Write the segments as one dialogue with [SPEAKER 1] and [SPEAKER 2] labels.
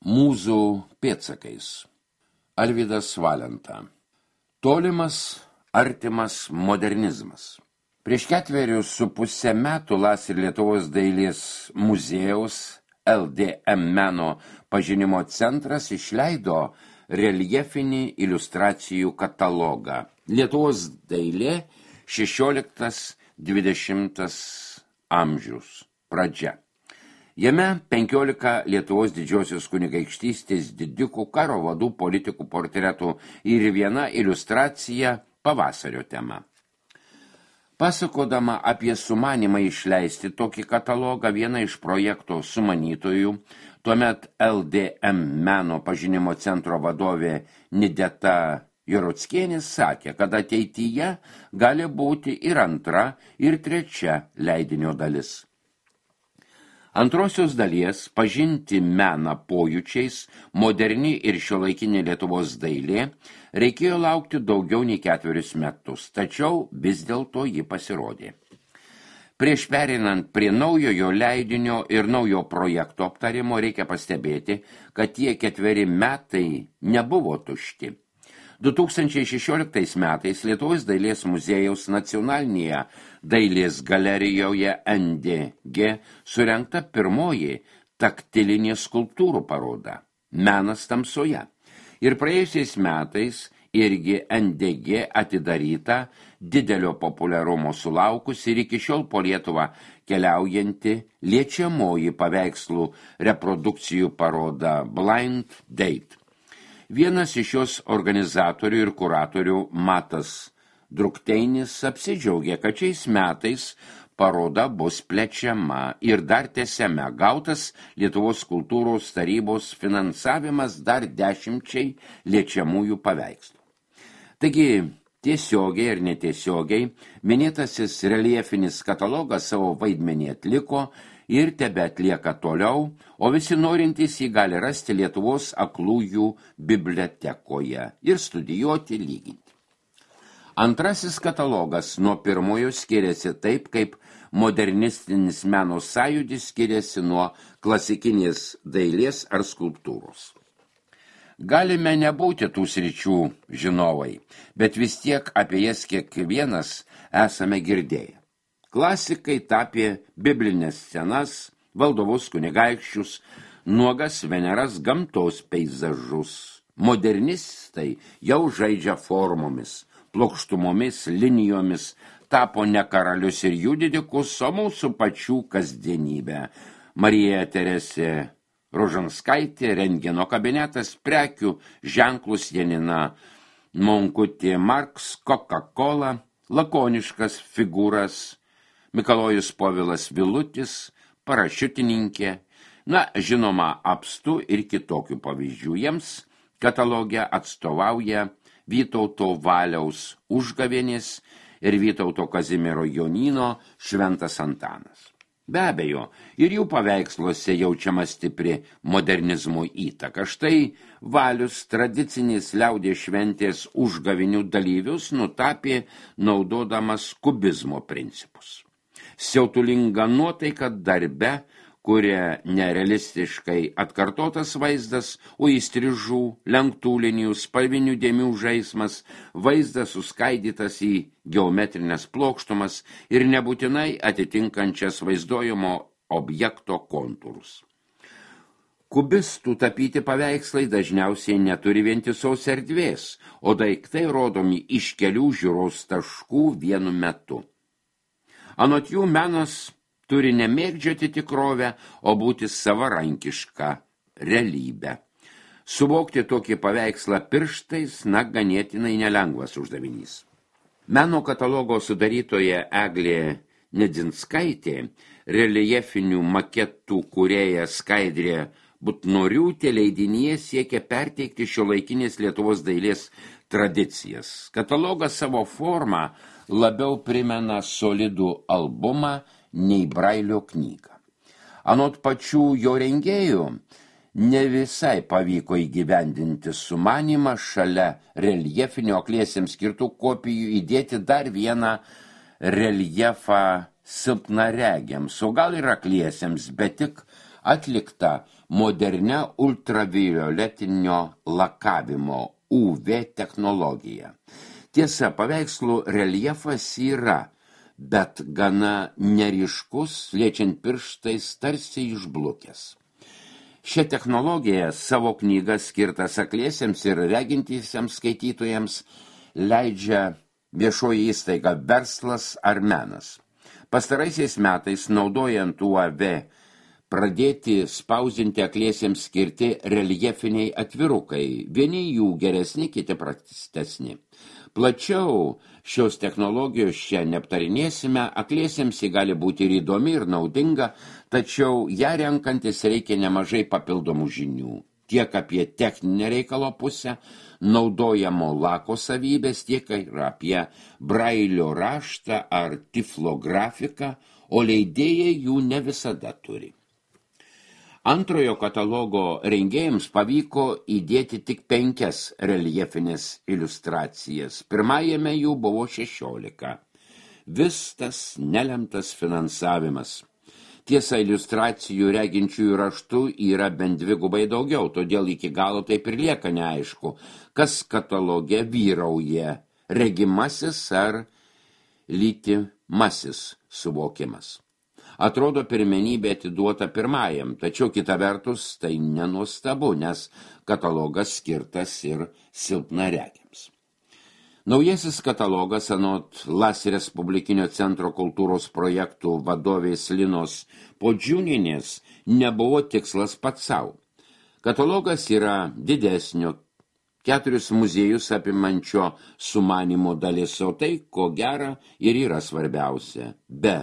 [SPEAKER 1] Mūzų pėdsakais. Alvydas Valenta. Tolimas, artimas modernizmas. Prieš 4,5 metų LASR Lietuvos dailės muziejaus LDM meno pažinimo centras išleido reljefinį iliustracijų katalogą. Lietuvos dailė 16-20 amžius pradžia. Jame 15 Lietuvos didžiosios kunigaikštystės didikų, karo vadų, politikų portretų ir viena iliustracija pavasario tema. Pasakodama apie sumanymą išleisti tokį katalogą, viena iš projekto sumanytojų, tuomet LDM meno pažinimo centro vadovė Nideta Jorockienė sakė, kad ateityje gali būti ir antra, ir trečia leidinio dalis. Antrosios dalies pažinti meną pojūčiais, moderni ir šiuolaikinė Lietuvos dailė reikėjo laukti daugiau nei 4 metus, tačiau vis dėlto ji pasirodė. Prieš perinant prie naujojo leidinio ir naujo projekto aptarimo reikia pastebėti, kad tie 4 metai nebuvo tušti. 2016 metais Lietuvos dailės muziejaus nacionalinėje dailės galerijoje NDG surengta pirmoji taktilinė skulptūrų paroda Menas tamsoje. Ir praėjusiais metais irgi NDG atidaryta didelio populiarumo sulaukus ir iki šiol po Lietuvą keliaujanti liečiamoji paveikslų reprodukcijų paroda Blind Date. Vienas iš jos organizatorių ir kuratorių Matas Drukteinis apsidžiaugė, kad šiais metais paroda bus plečiama ir dar tęsiame. Gautas Lietuvos kultūros tarybos finansavimas dar 10 liečiamųjų paveikslų. Taigi, tiesiogiai ir netiesiogiai, minėtasis reljefinis katalogas savo vaidmenį atliko ir tebeatlieka toliau, o visi norintys jį gali rasti Lietuvos aklųjų bibliotekoje ir studijuoti lyginti. Antrasis katalogas nuo pirmojo skiriasi taip, kaip modernistinis meno sąjūdis skiriasi nuo klasikinės dailės ar skulptūros. Galime nebūti tų sričių žinovai, bet vis tiek apie jas kiekvienas esame girdėję. Klasikai tapė biblinės scenas, valdovus kunigaikščius, nuogas Veneras gamtos peizažus. Modernistai jau žaidžia formomis, plokštumomis, linijomis, tapo ne karalius ir jų didikus, o mūsų pačių kasdienybę. Marija Teresė Rožanskaitė, rentgeno kabinetas, prekių ženklus Janina Monkutė Marks, Coca-Cola, lakoniškas figūras, Mikalojus Povilas Vilutis, parašiutininkė, žinoma, apstu ir kitokių pavyzdžių. Jiems katalogę atstovauja Vytauto Valiaus Užgavėnės ir Vytauto Kazimiero Jonyno Šventas Antanas. Be abejo, ir jų paveiksluose jaučiama stipri modernizmo įtaka. Štai Valius tradicinės liaudies šventės užgavinių dalyvius nutapė naudodamas kubizmo principus. Siautulinga nuotaika darbe, kuria nerealistiškai atkartotas vaizdas, o įstrižų, lenktų linijų, spalvinių dėmių žaismas, vaizdas suskaidytas į geometrinės plokštumas ir nebūtinai atitinkančias vaizduojamo objekto kontūrus. Kubistų tapyti paveikslai dažniausiai neturi vientisos erdvės, o daiktai rodomi iš kelių žiūros taškų vienu metu. Anot jų menas turi nemėgdžioti tikrovę, o būti savarankiška realybė. Suvokti tokį paveikslą pirštais, ganėtinai nelengvas uždavinys. Meno katalogo sudarytoja Eglė Nedzinskaitė, reljefinių maketų kūrėja Skaidrė Butnoriūtė leidinyje siekia perteikti šiuolaikinės Lietuvos dailės tradicijas. Katalogas savo formą labiau primena solidų albumą nei Brailio knygą. Anot pačių jo rengėjų, ne visai pavyko įgyvendinti sumanymą šalia reljefinio akliesiems skirtų kopijų įdėti dar vieną reljefą silpnaregiams, o gal ir akliesiems, bet tik atlikta modernia ultravioletinio lakavimo UV technologija. Tiesa, paveikslų reljefas yra, bet gana neryškus, liečiant pirštais tarsi išblukęs. Šią technologiją savo knygą skirtas akliesiems ir regintiesiems skaitytojams leidžia viešoji įstaiga Verslas ar menas. Pastaraisiais metais, naudojant UAV, pradėti spausdinti akliesiems skirti reljefiniai atvirukai, vieni jų geresni, kiti prastesni. Plačiau šios technologijos čia neaptarinėsime, akliesiems ji gali būti ir įdomi ir naudinga, tačiau ją renkantis reikia nemažai papildomų žinių. Tiek apie techninę reikalo pusę, naudojamo lako savybės, tiek ir apie brailio raštą ar tiflografiką, o leidėjai jų ne visada turi. Antrojo katalogo rengėjams pavyko įdėti tik 5 reljefinės iliustracijas. Pirmajame jų buvo 16. Vis tas nelemtas finansavimas. Tiesa, iliustracijų reginčiųjų raštų yra bent 2 daugiau, todėl iki galo taip ir lieka neaišku, kas kataloge vyrauja – regimasis ar lytimasis suvokimas. Atrodo, pirmenybė atiduota pirmajam, tačiau kita vertus tai nenuostabu, nes katalogas skirtas ir silpnaregiams. Naujasis katalogas anot LAS Respublikinio centro kultūros projektų vadovės Linos Podžiūnienės nebuvo tikslas pats savo. Katalogas yra didesnio 4 muziejus apimančio sumanimo dalis, o tai, ko gera, ir yra svarbiausia. Be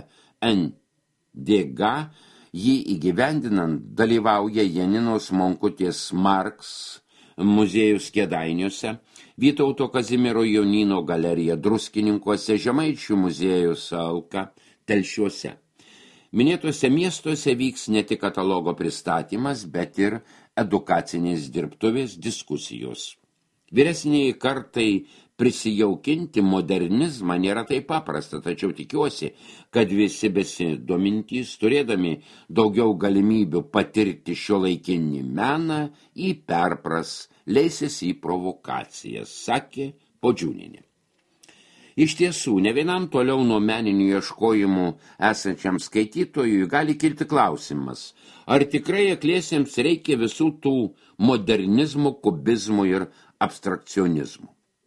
[SPEAKER 1] NDG jį įgyvendinant dalyvauja Janinos Monkutės Marks muziejus Kėdainiuose, Vytauto Kazimiero Jonyno galerija Druskininkuose, Žemaičių muziejus Alka Telšiuose. Minėtuose miestuose vyks ne tik katalogo pristatymas, bet ir edukacinės dirbtuvės diskusijos. Vyresniai kartai prisijaukinti modernizmą nėra taip paprasta, tačiau tikiuosi, kad visi besidomintys, turėdami daugiau galimybių patirti šiuolaikinį meną, į perpras, leisis į provokacijas, sakė Podžiūnienė. Iš tiesų, ne vienam toliau nuo meninių ieškojimų esančiam skaitytojui gali kilti klausimas, ar tikrai akliesiems reikia visų tų modernizmų, kubizmų ir abstrakcionizmų.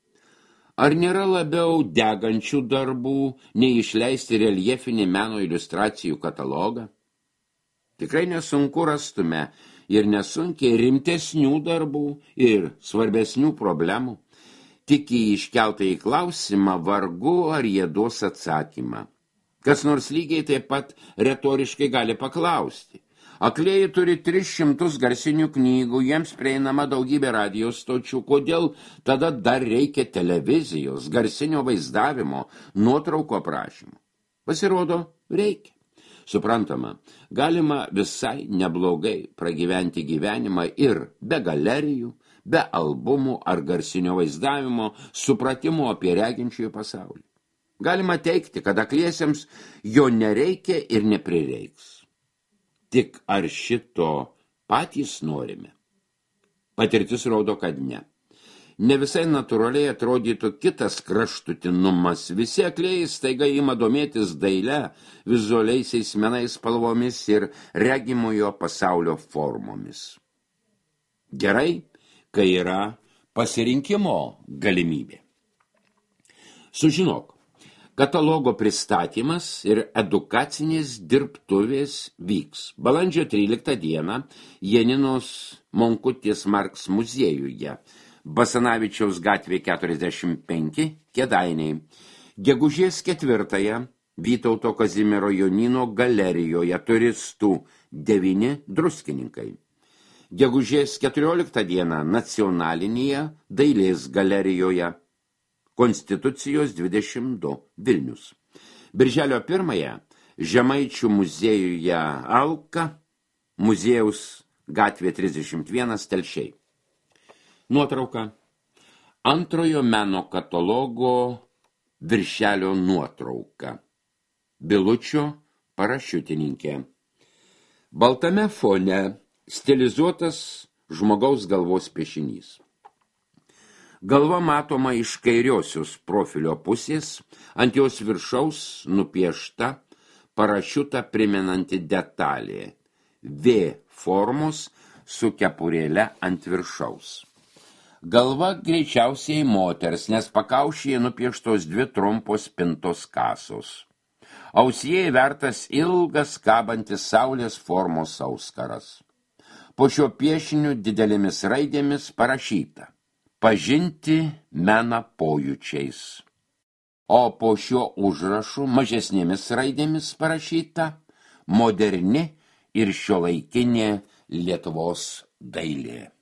[SPEAKER 1] Ar nėra labiau degančių darbų, nei išleisti reljefinį meno iliustracijų katalogą? Tikrai nesunku rastume ir nesunkiai rimtesnių darbų ir svarbesnių problemų. Tik į iškeltą į klausimą vargu ar jie duos atsakymą. Kas nors lygiai taip pat retoriškai gali paklausti. Aklieji turi 300 garsinių knygų, jiems prieinama daugybė radijos stočių, kodėl tada dar reikia televizijos, garsinio vaizdavimo, nuotrauko aprašymų? Pasirodo, reikia. Suprantama, galima visai neblogai pragyventi gyvenimą ir be galerijų, be albumų ar garsinio vaizdavimo, supratimo apie reginčiųjų pasaulį. Galima teigti, kad akliesiems jo nereikia ir neprireiks. Tik ar šito patys norime? Patirtis rodo, kad ne. Ne visai natūraliai atrodytų kitas kraštutinumas. Visi aklieji staiga ima domėtis daile, vizualiaisiais menais, spalvomis ir regimojo pasaulio formomis. Gerai, kai yra pasirinkimo galimybė. Sužinok, katalogo pristatymas ir edukacinės dirbtuvės vyks balandžio 13 dieną Janinos Monkutės Marks muziejuje, Basanavičiaus gatvė 45, Kėdainiai, gegužės 4 Vytauto Kazimiero Jonyno galerijoje, turistų 9 Druskininkai. Gegužės 14 dieną Nacionalinėje dailės galerijoje, Konstitucijos 22 Vilnius. Birželio 1 Žemaičių muziejuje Alka, muziejaus gatvė 31 Telšiai. Nuotrauka. Antrojo meno katalogo viršelio nuotrauka. Bilučio parašiutininkė. Baltame fone stilizuotas žmogaus galvos piešinys. Galva matoma iš kairiosios profilio pusės, ant jos viršaus nupiešta parašiutą primenanti detalė V formos su kepurėle ant viršaus. Galva greičiausiai moters, nes pakaušyje nupieštos 2 trumpos pintos kasos. Ausyje įvertas ilgas kabantis saulės formos auskaras. Po šio piešiniu didelėmis raidėmis parašyta: pažinti meną pojūčiais. O po šiuo užrašu mažesnėmis raidėmis parašyta: moderni ir šiuolaikinė Lietuvos dailė.